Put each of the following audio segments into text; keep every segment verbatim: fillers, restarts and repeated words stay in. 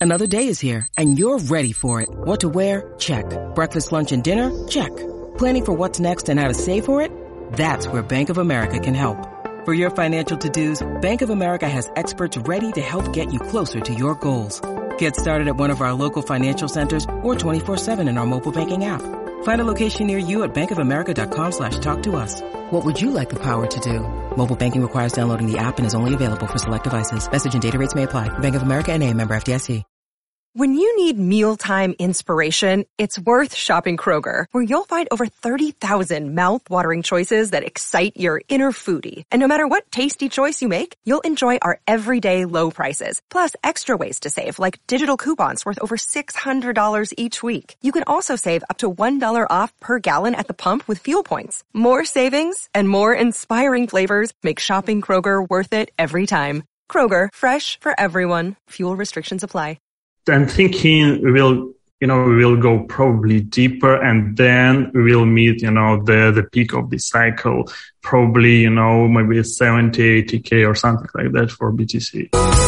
Another day is here, and you're ready for it. What to wear? Check. Breakfast, lunch, and dinner? Check. Planning for what's next and how to save for it? That's where Bank of America can help. For your financial to-dos, Bank of America has experts ready to help get you closer to your goals. Get started at one of our local financial centers or twenty-four seven in our mobile banking app. Find a location near you at bankofamerica.com slash talk to us. What would you like the power to do? Mobile banking requires downloading the app and is only available for select devices. Message and data rates may apply. Bank of America N A, member F D I C. When you need mealtime inspiration, it's worth shopping Kroger, where you'll find over thirty thousand mouth-watering choices that excite your inner foodie. And no matter what tasty choice you make, you'll enjoy our everyday low prices, plus extra ways to save, like digital coupons worth over six hundred dollars each week. You can also save up to one dollar off per gallon at the pump with fuel points. More savings and more inspiring flavors make shopping Kroger worth it every time. Kroger, fresh for everyone. Fuel restrictions apply. I'm thinking we will, you know, we will go probably deeper, and then we will meet, you know, the, the peak of the cycle, probably, you know, maybe seventy, eighty K or something like that for B T C.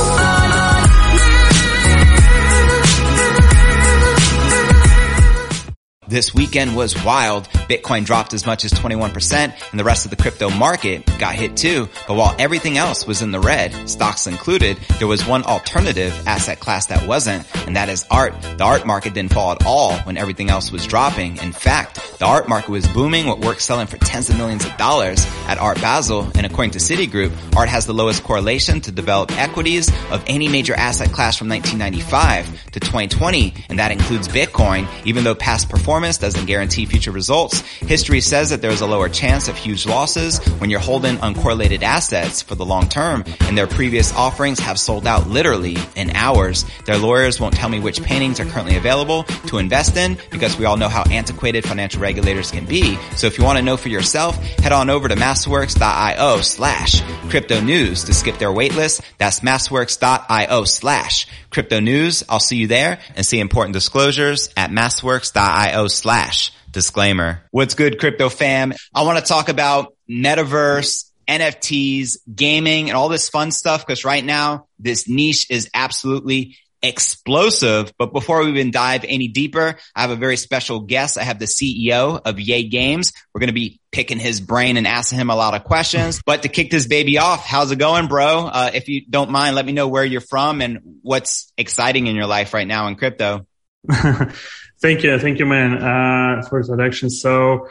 This weekend was wild. Bitcoin dropped as much as twenty-one percent, and the rest of the crypto market got hit too. But while everything else was in the red, stocks included, there was one alternative asset class that wasn't, and that is art. The art market didn't fall at all when everything else was dropping. In fact, the art market was booming, with work selling for tens of millions of dollars at Art Basel. And according to Citigroup, art has the lowest correlation to developed equities of any major asset class from nineteen ninety-five to twenty twenty, and that includes Bitcoin. Even though past performance doesn't guarantee future results, history says that there's a lower chance of huge losses when you're holding uncorrelated assets for the long term, and their previous offerings have sold out literally in hours. Their lawyers won't tell me which paintings are currently available to invest in, because we all know how antiquated financial regulators can be. So if you want to know for yourself, head on over to massworks.io slash crypto news to skip their waitlist. That's massworks.io slash crypto news. I'll see you there, and see important disclosures at massworks.io slash disclaimer. What's good, crypto fam? I want to talk about metaverse, N F Ts, gaming, and all this fun stuff, because right now this niche is absolutely explosive. But before we even dive any deeper, I have a very special guest. I have the C E O of Yay Games. We're going to be picking his brain and asking him a lot of questions. But to kick this baby off, how's it going, bro? Uh, if you don't mind, let me know where you're from and what's exciting in your life right now in crypto. Thank you. Thank you, man, uh, for the introduction. So,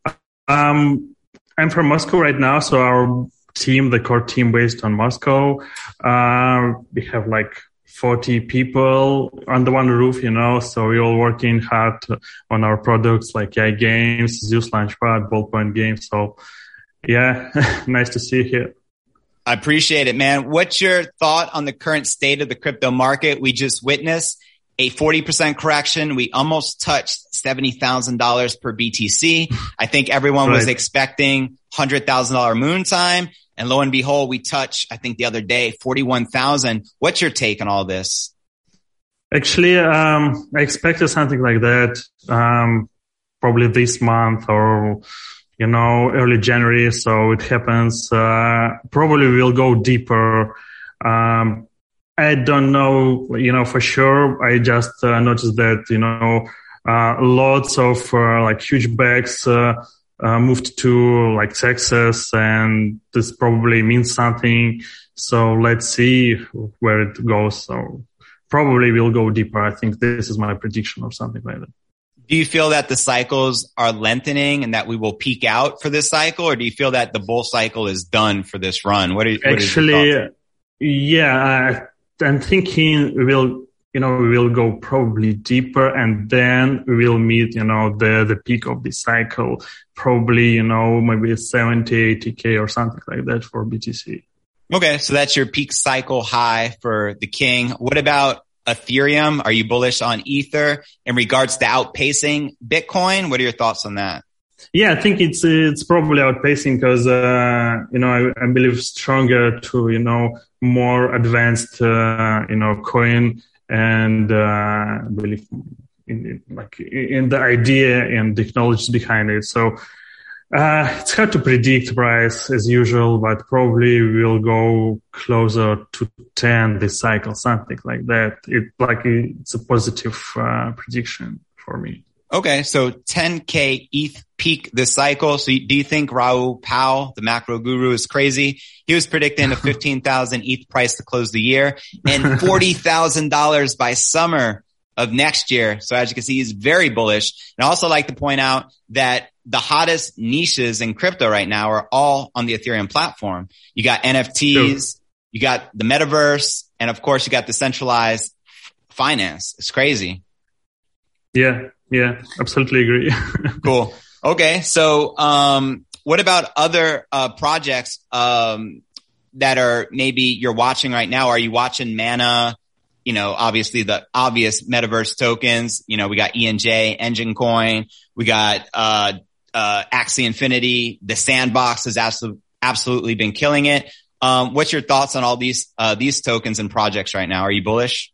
um, I'm from Moscow right now. So our team, the core team based on Moscow, uh, we have like forty people under one roof, you know, so we're all working hard on our products like Yay Games, Zeus Launchpad, Ballpoint Games. So yeah, nice to see you here. I appreciate it, man. What's your thought on the current state of the crypto market? We just witnessed a forty percent correction. We almost touched seventy thousand dollars per B T C. I think everyone right. was expecting one hundred thousand dollars moon time. And lo and behold, we touched, I think the other day, forty-one thousand. What's your take on all this? Actually, um, I expected something like that, um, probably this month or, you know, early January. So it happens. Uh, probably we'll go deeper. Um, I don't know, you know, for sure. I just uh, noticed that, you know, uh, lots of uh, like huge bags uh, uh, moved to like Texas, and this probably means something. So let's see where it goes. So probably we'll go deeper. I think this is my prediction or something like that. Do you feel that the cycles are lengthening and that we will peak out for this cycle, or do you feel that the bull cycle is done for this run? What are, what actually? Yeah. I'm thinking we will, you know, we will go probably deeper, and then we will meet, you know, the, the peak of the cycle, probably, you know, maybe seventy, eighty K or something like that for B T C. Okay. So that's your peak cycle high for the king. What about Ethereum? Are you bullish on Ether in regards to outpacing Bitcoin? What are your thoughts on that? Yeah, I think it's, it's probably outpacing because, uh, you know, I, I believe stronger to, you know, more advanced, uh, you know, coin, and, uh, I believe in, in, like in the idea and technologies behind it. So Uh, it's hard to predict price as usual, but probably we'll go closer to ten this cycle, something like that. It like it's a positive uh, prediction for me. Okay, so ten K E T H peak this cycle. So do you think Raoul Pal, the macro guru, is crazy? He was predicting a fifteen thousand E T H price to close the year and forty thousand dollars by summer of next year. So as you can see, he's very bullish. And I also like to point out that the hottest niches in crypto right now are all on the Ethereum platform. You got N F Ts, sure. You got the metaverse, and of course you got decentralized finance. It's crazy. Yeah, yeah, absolutely agree. Cool. Okay. So, um, what about other, uh, projects, um, that are maybe you're watching right now? Are you watching Mana? You know, obviously the obvious metaverse tokens. You know, we got E N J, Engine Coin. We got, uh, uh, Axie Infinity. The Sandbox has absolutely, absolutely been killing it. Um, what's your thoughts on all these, uh, these tokens and projects right now? Are you bullish?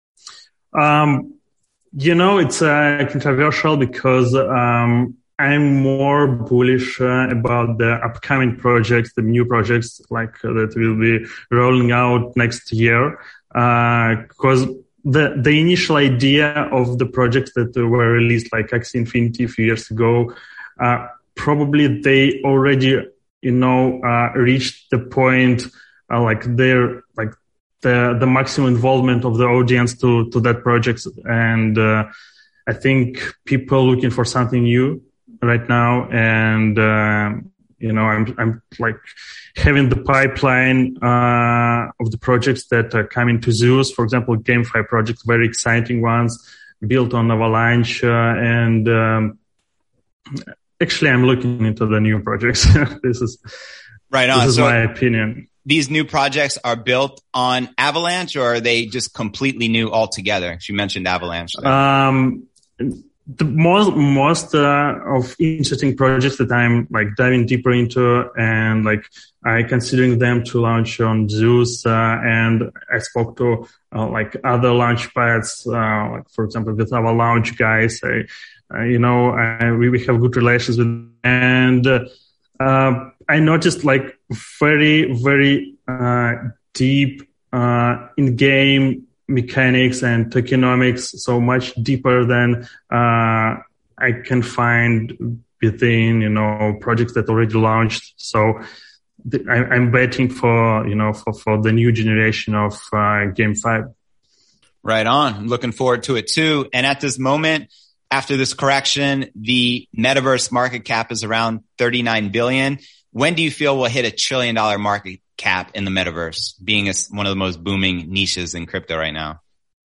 Um, you know, it's, uh, controversial because, um, I'm more bullish uh, about the upcoming projects, the new projects like uh, that will be rolling out next year. Because uh, the the initial idea of the projects that were released, like Axie Infinity, a few years ago, uh, probably they already, you know, uh, reached the point, uh, like they're like the the maximum involvement of the audience to to that project, and uh, I think people looking for something new right now, and uh, you know, I'm I'm like having the pipeline uh of the projects that are coming to Zeus, for example, GameFi projects, very exciting ones built on Avalanche, uh, and um, actually, I'm looking into the new projects. This is right on. This is so my opinion. These new projects are built on Avalanche, or are they just completely new altogether? You mentioned Avalanche there. Um. The most, most, uh, of interesting projects that I'm like diving deeper into, and like I considering them to launch on Zeus, uh, and I spoke to, uh, like other launch pads, uh, like for example, with our launch guys, I, uh, you know, I, we, we have good relations with them, and, uh, uh, I noticed like very, very, uh, deep, uh, in-game mechanics and tokenomics, so much deeper than uh I can find within, you know, projects that already launched. So th- I, I'm betting for, you know, for, for the new generation of uh, GameFi. Right on. I'm looking forward to it too. And at this moment, after this correction, the metaverse market cap is around thirty-nine billion. When do you feel we'll hit a trillion dollar market cap in the metaverse, being a, one of the most booming niches in crypto right now?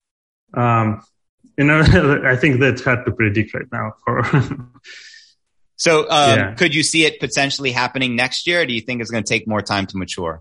Um, you know, I think that's hard to predict right now. For so, um, yeah. Could you see it potentially happening next year? Or do you think it's going to take more time to mature?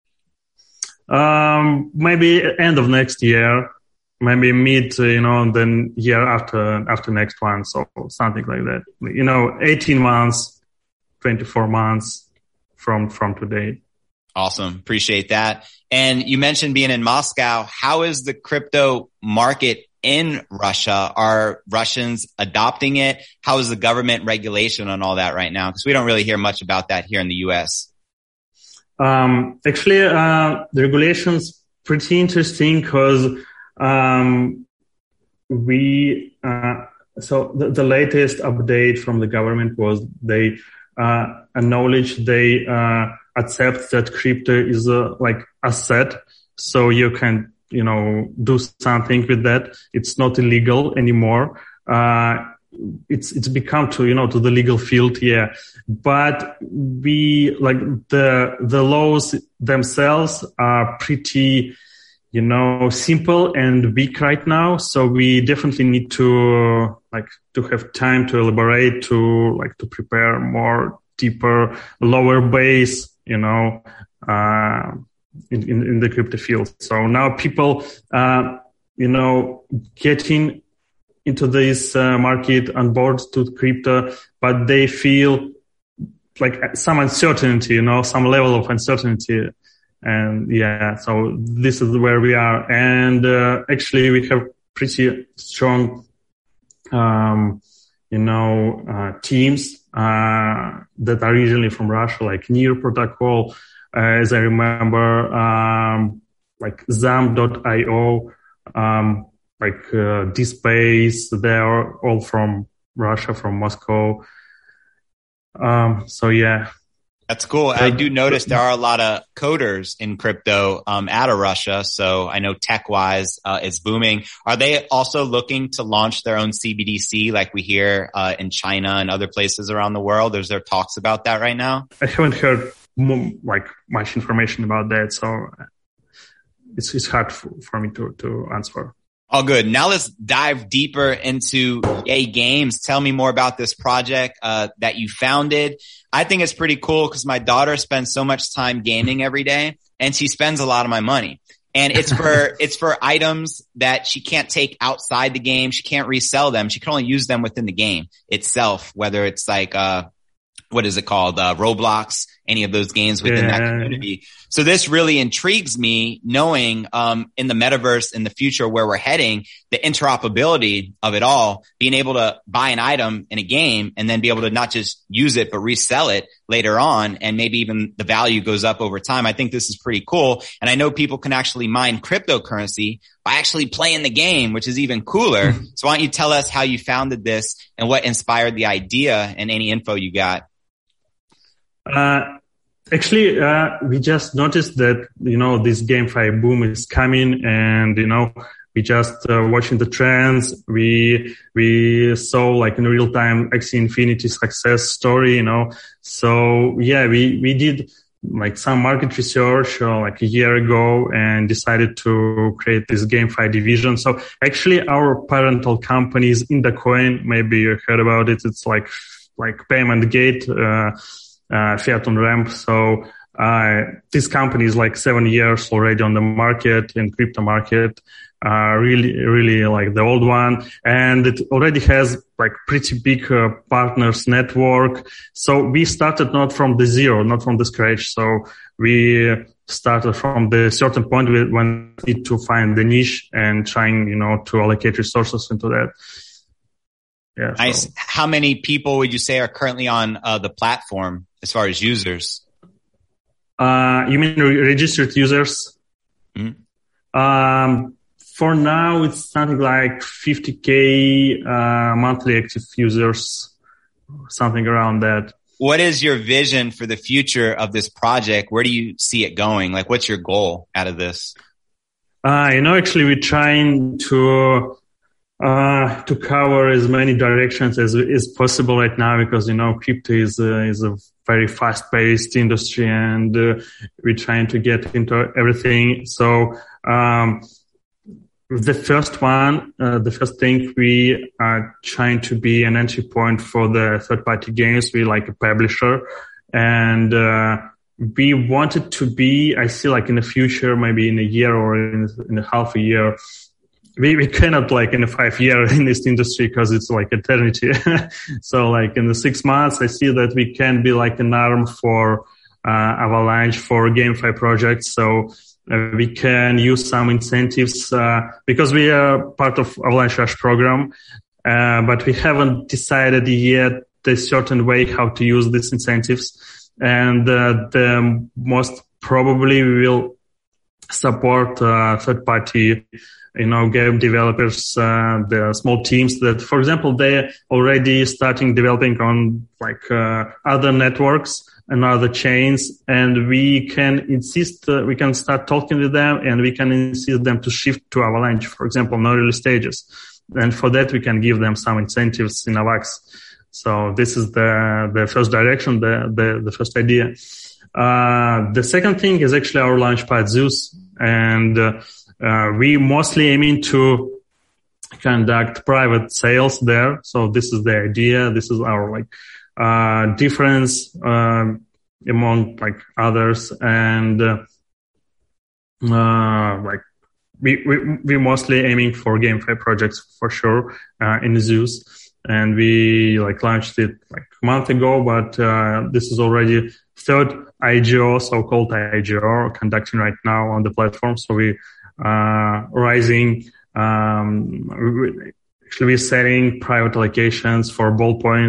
Um, maybe end of next year, maybe mid, you know, then year after, after next one. So something like that, you know, eighteen months, twenty-four months from, from today. Awesome. Appreciate that. And you mentioned being in Moscow. How is the crypto market in Russia? Are Russians adopting it? How is the government regulation on all that right now? Because we don't really hear much about that here in the U S. Um, actually, uh, the regulation's pretty interesting because, um, we, uh, so the, the latest update from the government was they, uh, acknowledge they, uh, accept that crypto is a like asset, so you can, you know, do something with that. It's not illegal anymore. Uh, it's it's become to, you know, to the legal field, yeah. But we like the the laws themselves are pretty, you know, simple and weak right now. So we definitely need to like to have time to elaborate, to like to prepare more deeper, lower base, you know, uh, in, in, in the crypto field. So now people, uh, you know, getting into this uh, market on board to crypto, but they feel like some uncertainty, you know, some level of uncertainty. And yeah, so this is where we are. And uh, actually we have pretty strong, um, you know, uh, teams uh, that are originally from Russia, like Near Protocol, uh, as I remember, um, like Zam dot io, um, like uh, D-Space, they are all from Russia, from Moscow. Um, so yeah. That's cool. I do notice there are a lot of coders in crypto um, out of Russia. So I know tech-wise uh, it's booming. Are they also looking to launch their own C B D C like we hear uh, in China and other places around the world? Is there talks about that right now? I haven't heard more, like much information about that, so it's, it's hard for, for me to, to answer. All good. Now let's dive deeper into Yay Games. Tell me more about this project uh, that you founded. I think it's pretty cool because my daughter spends so much time gaming every day, and she spends a lot of my money. And it's for it's for items that she can't take outside the game. She can't resell them. She can only use them within the game itself, whether it's like uh what is it called? Uh, Roblox, any of those games within yeah. that community. So this really intrigues me, knowing, um, in the metaverse, in the future where we're heading, the interoperability of it all, being able to buy an item in a game and then be able to not just use it, but resell it later on. And maybe even the value goes up over time. I think this is pretty cool. And I know people can actually mine cryptocurrency by actually playing the game, which is even cooler. So why don't you tell us how you founded this and what inspired the idea and any info you got? Uh, actually, uh, we just noticed that, you know, this GameFi boom is coming, and, you know, we just uh, watching the trends. We, we saw like in real time Axie Infinity success story, you know. So yeah, we, we did like some market research uh, like a year ago and decided to create this GameFi division. So actually our parental company is Indacoin. Maybe you heard about it. It's like, like Payment Gate, uh, Uh, Fiat on Ramp. So, uh, this company is like seven years already on the market, in crypto market, uh, really, really like the old one. And it already has like pretty big uh, partners network. So we started not from the zero, not from the scratch. So we started from the certain point when we need to find the niche and trying, you know, to allocate resources into that. Yeah. Nice. So. How many people would you say are currently on uh, the platform as far as users? Uh, you mean re- registered users? Mm-hmm. Um, for now, it's something like fifty K uh, monthly active users, something around that. What is your vision for the future of this project? Where do you see it going? Like, what's your goal out of this? Uh, you know, actually, we're trying to uh to cover as many directions as is possible right now, because, you know, crypto is uh, is a very fast-paced industry, and uh, we're trying to get into everything. So um the first one, uh, the first thing, we are trying to be an entry point for the third-party games. We like a publisher, and uh we wanted to be, I see, like in the future, maybe in a year or in, in a half a year, We, we cannot like in a five year in this industry because it's like eternity. So like in the six months, I see that we can be like an arm for, uh, Avalanche, for GameFi projects. So uh, we can use some incentives, uh, because we are part of Avalanche Rush program. Uh, but we haven't decided yet a certain way how to use these incentives. And, uh, the most probably we will support, uh, third party, you know, game developers, uh, the small teams that, for example, they're already starting developing on like, uh, other networks and other chains. And we can insist, uh, we can start talking with them, and we can insist them to shift to Avalanche, for example, in early stages. And for that, we can give them some incentives in Avax. So this is the, the first direction, the, the, the first idea. Uh, the second thing is actually our Launchpad Zeus. And, uh, Uh, we mostly aiming to conduct private sales there. So this is the idea. This is our like, uh, difference, uh, among like others. And, uh, uh, like we, we, we mostly aiming for GameFi projects for sure, uh, in Zeus. And we like launched it like a month ago, but, uh, this is already third I G O, so-called I G O, conducting right now on the platform. So we, uh, rising, um, actually we're selling private allocations for Ballpoint,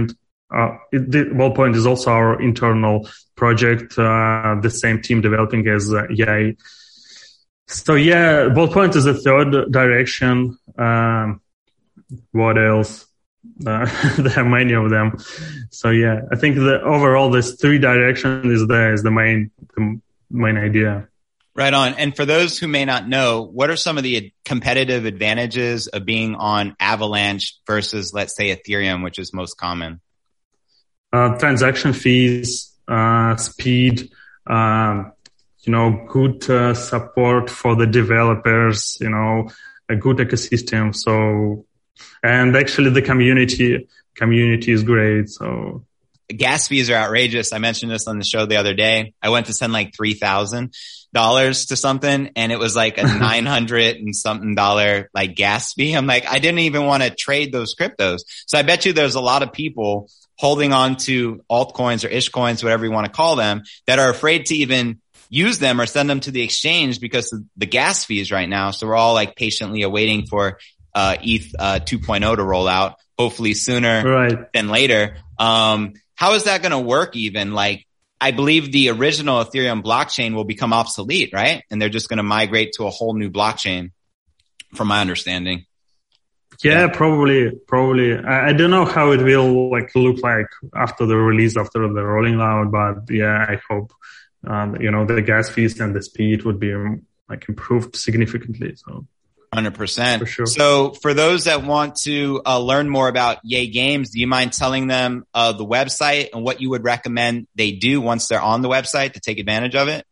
uh, it, the Ballpoint is also our internal project, uh, the same team developing as uh, Yay. So yeah, Ballpoint is the third direction. Um, what else? Uh, there are many of them. So yeah, I think the overall this three direction is the is the main the main idea. Right on. And for those who may not know, what are some of the competitive advantages of being on Avalanche versus, let's say, Ethereum, which is most common? Uh, transaction fees, uh, speed, um, you know, good uh, support for the developers, you know, a good ecosystem. So, and actually the community, community is great. So gas fees are outrageous. I mentioned this on the show the other day. I went to send like three thousand dollars to something and it was like a nine hundred and something dollar like gas fee. I'm like, I didn't even want to trade those cryptos. So I bet you there's a lot of people holding on to altcoins or ish coins, whatever you want to call them, that are afraid to even use them or send them to the exchange because of the gas fees right now. So we're all like patiently awaiting for uh E T H uh, two point oh to roll out, hopefully sooner right. than later. Um, how is that going to work even? Like, I believe the original Ethereum blockchain will become obsolete, right? And they're just going to migrate to a whole new blockchain, from my understanding. Yeah, yeah. probably, probably. I, I don't know how it will like look like after the release, after the rolling out, but yeah, I hope, um, you know, the gas fees and the speed would be like improved significantly. So. one hundred percent. For sure. So for those that want to uh, learn more about Yay Games, do you mind telling them uh, the website and what you would recommend they do once they're on the website to take advantage of it?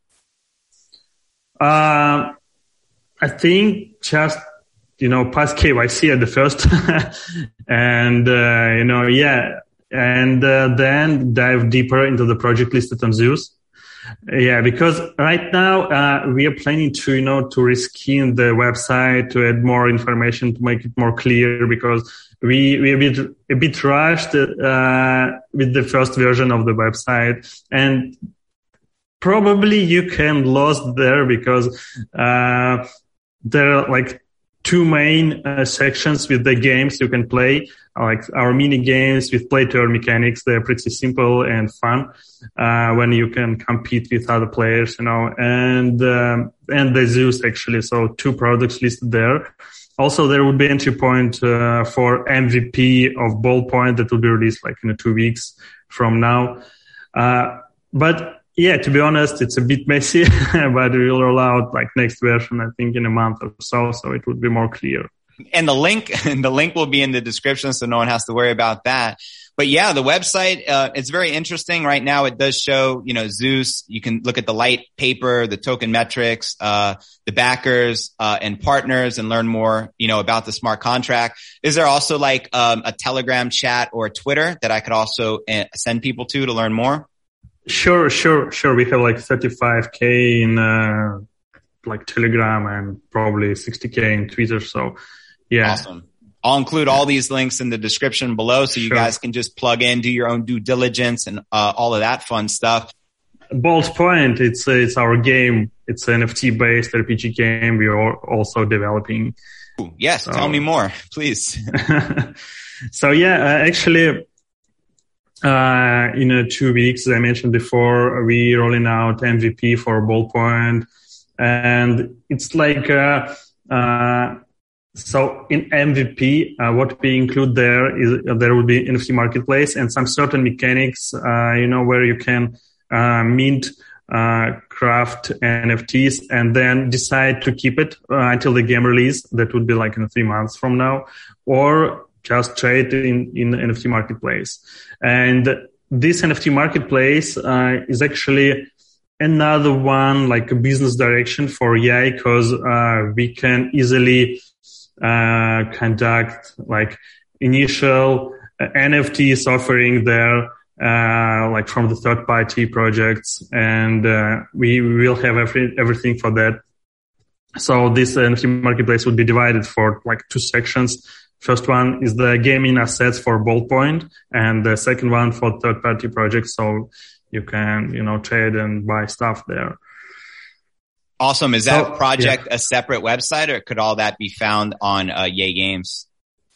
Uh, I think just, you know, pass K Y C at the first and, uh, you know, yeah. And uh, then dive deeper into the project listed on Zeus. Yeah, because right now, uh, we are planning to, you know, to reskin the website, to add more information, to make it more clear, because we, we a bit, a bit rushed, uh, with the first version of the website. And probably you can lost there because, uh, there are like two main uh, sections with the games you can play, like our mini games with play to earn mechanics. They're pretty simple and fun, uh, when you can compete with other players, you know, and, um, and the Zeus actually. So two products listed there. Also, there would be entry point, uh, for M V P of Ballpoint that will be released like in two weeks from now. Uh, but yeah, to be honest, it's a bit messy, but we will roll out like next version, I think in a month or so. So it would be more clear. And the link, and the link will be in the description, so no one has to worry about that. But yeah, the website, uh, it's very interesting. Right now it does show, you know, Zeus. You can look at the light paper, the token metrics, uh, the backers, uh, and partners, and learn more, you know, about the smart contract. Is there also like, um, a Telegram chat or a Twitter that I could also uh, send people to to learn more? Sure, sure, sure. We have like thirty-five K in, uh, like Telegram and probably sixty K in Twitter. So yeah. Awesome. I'll include all these links in the description below so you sure. guys can just plug in, do your own due diligence and, uh, all of that fun stuff. Ballpoint, it's, it's our game. It's an N F T based R P G game we are also developing. Ooh, yes. So. Tell me more, please. So yeah, uh, actually, Uh, in uh, two weeks, as I mentioned before, we rolling out M V P for Ballpoint, and it's like, uh, uh, so in M V P, uh, what we include there is uh, there will be N F T marketplace and some certain mechanics, uh, you know, where you can, uh, mint, uh, craft N F Ts and then decide to keep it uh, until the game release. That would be like in three months from now, or just trade in, in the N F T marketplace. And this N F T marketplace, uh, is actually another one, like a business direction for Yay, because, uh, we can easily, uh, conduct like initial uh, N F Ts offering there, uh, like from the third party projects. And, uh, we will have every, everything for that. So this N F T marketplace would be divided for like two sections. First one is the gaming assets for Ballpoint, and the second one for third-party projects. So you can, you know, trade and buy stuff there. Awesome. Is that so, project yeah. a separate website, or could all that be found on uh, Yay Games?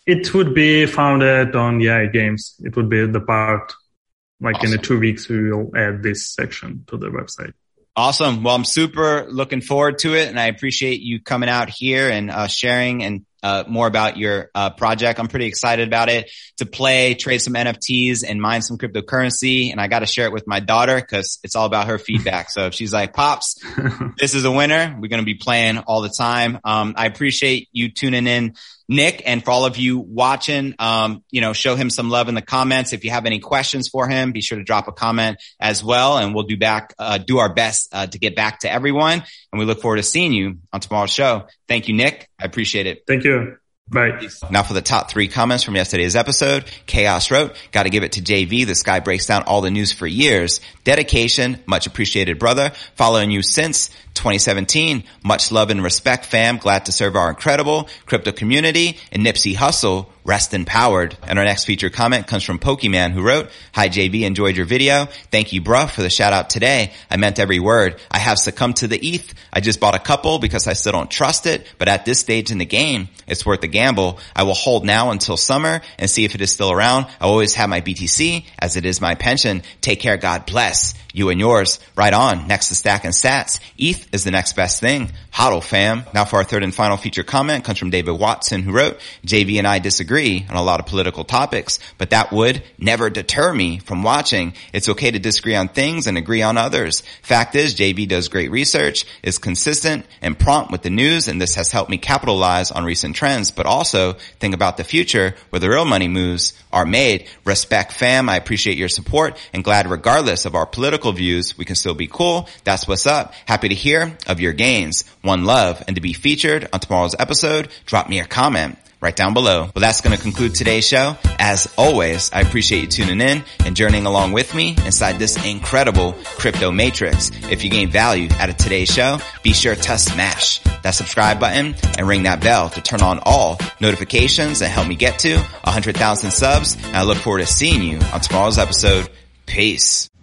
it would be founded on yeah games. It would be the part like awesome. In the two weeks we will add this section to the website. Awesome. Well, I'm super looking forward to it, and I appreciate you coming out here and uh, sharing and uh more about your uh project. I'm pretty excited about it, to play, trade some N F Ts, and mine some cryptocurrency. And I got to share it with my daughter because it's all about her feedback. So if she's like, "Pops, this is a winner," we're going to be playing all the time. Um, I appreciate you tuning in, Nick, and for all of you watching, um, you know, show him some love in the comments. If you have any questions for him, be sure to drop a comment as well, and we'll do back, uh, do our best uh, to get back to everyone. And we look forward to seeing you on tomorrow's show. Thank you, Nick. I appreciate it. Thank you. Bye. Now for the top three comments from yesterday's episode. Chaos wrote, "Got to give it to J V. This guy breaks down all the news for years. Dedication, much appreciated, brother. Following you since twenty seventeen. Much love and respect, fam. Glad to serve our incredible crypto community. And Nipsey Hussle, rest empowered." And our next featured comment comes from Pokemon, who wrote, "Hi J V, enjoyed your video. Thank you, bruh, for the shout out today. I meant every word. I have succumbed to the E T H. I just bought a couple because I still don't trust it, but at this stage in the game, it's worth the gamble. I will hold now until summer and see if it is still around. I always have my B T C as it is my pension. Take care. God bless you and yours." Right on. Next to Stack and Sats. E T H is the next best thing. Hodl, fam. Now for our third and final feature comment comes from David Watson, who wrote, "J V and I disagree on a lot of political topics, but that would never deter me from watching. It's okay to disagree on things and agree on others. Fact is, J V does great research, is consistent and prompt with the news, and this has helped me capitalize on recent trends, but also think about the future where the real money moves are made. Respect, fam. I appreciate your support and glad regardless of our political views, we can still be cool. That's what's up. Happy to hear of your gains. One love. And to be featured on tomorrow's episode, drop me a comment right down below." Well, that's going to conclude today's show. As always, I appreciate you tuning in and journeying along with me inside this incredible crypto matrix. If you gain value out of today's show, be sure to smash that subscribe button and ring that bell to turn on all notifications and help me get to one hundred thousand subs. And I look forward to seeing you on tomorrow's episode. Peace.